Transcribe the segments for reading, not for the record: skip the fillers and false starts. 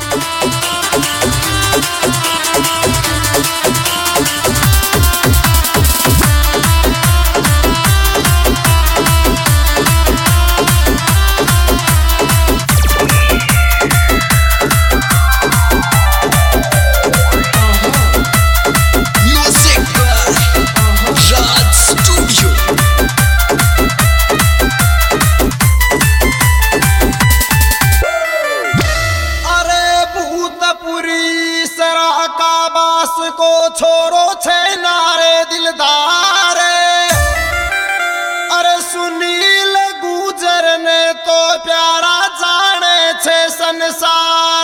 को छोरो छे नारे दिलदार। अरे सुनील गुजर ने तो प्यारा जाने छे संसार।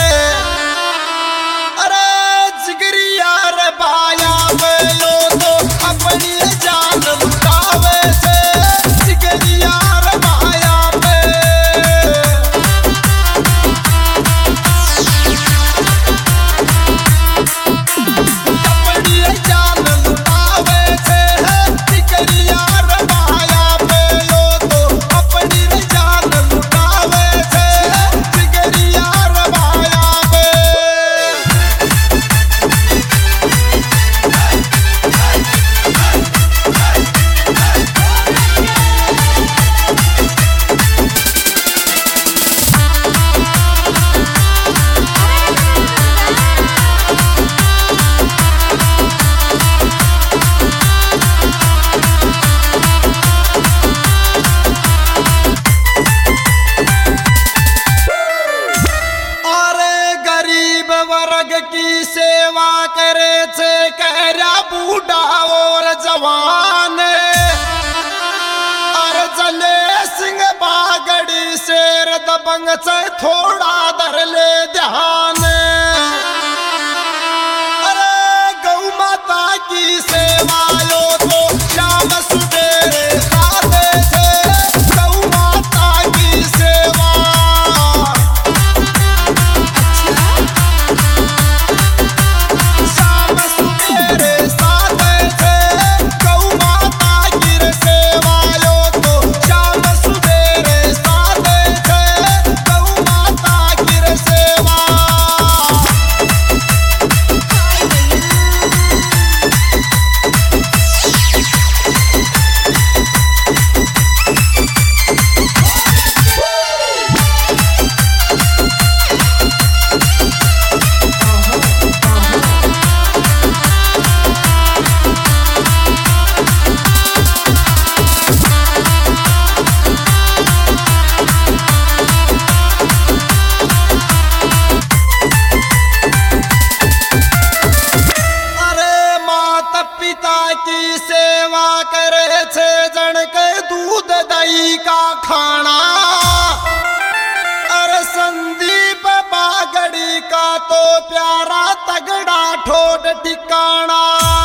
अरे जिगरिया रे बाया बेलो तो अपनी जान लुटावे छे। जिगरिया रे बाया पे की सेवा करे छे कहरा बूढ़ा और जवान। अरे चले सिंह बागड़ी शेर दबंग से थोड़ा धर ले ध्यान। अरे गौ माता की सेवा यो तो शाम सुबेरे साधे छे। गौ माता की सेवा की सेवा करे छे जन के दूध दही का खाना। अरे संदीप बागड़ी का तो प्यारा तगड़ा ठोड ठिकाना।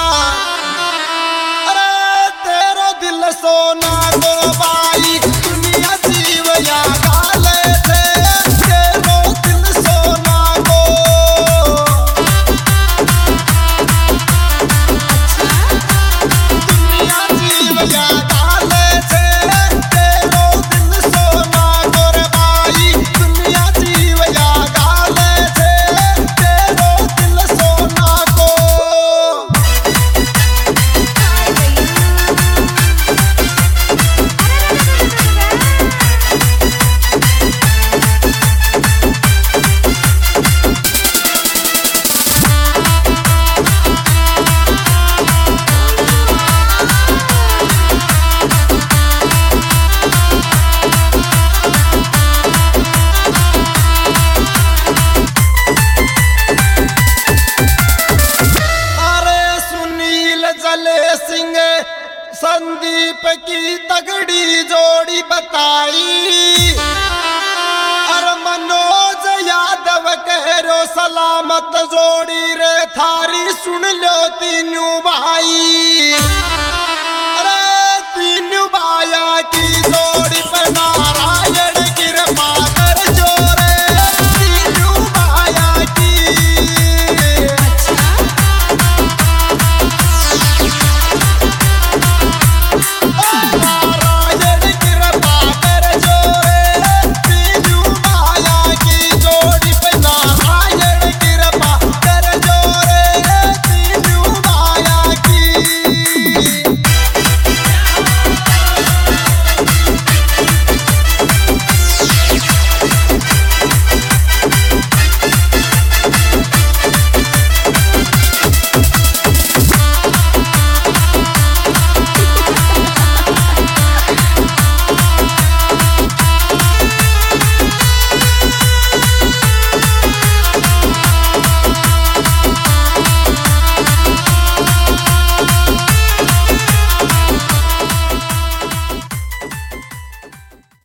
अरे तेरो दिल सोना तो बाई दुनिया जीव या गाले थे। तेरो दिल सोना को संदीप की तगड़ी जोड़ी बताई। अरे मनोज यादव कहो सलामत जोड़ी रे थारी सुन लो तीनों भाई। अरे तीनों भाया की जोड़ी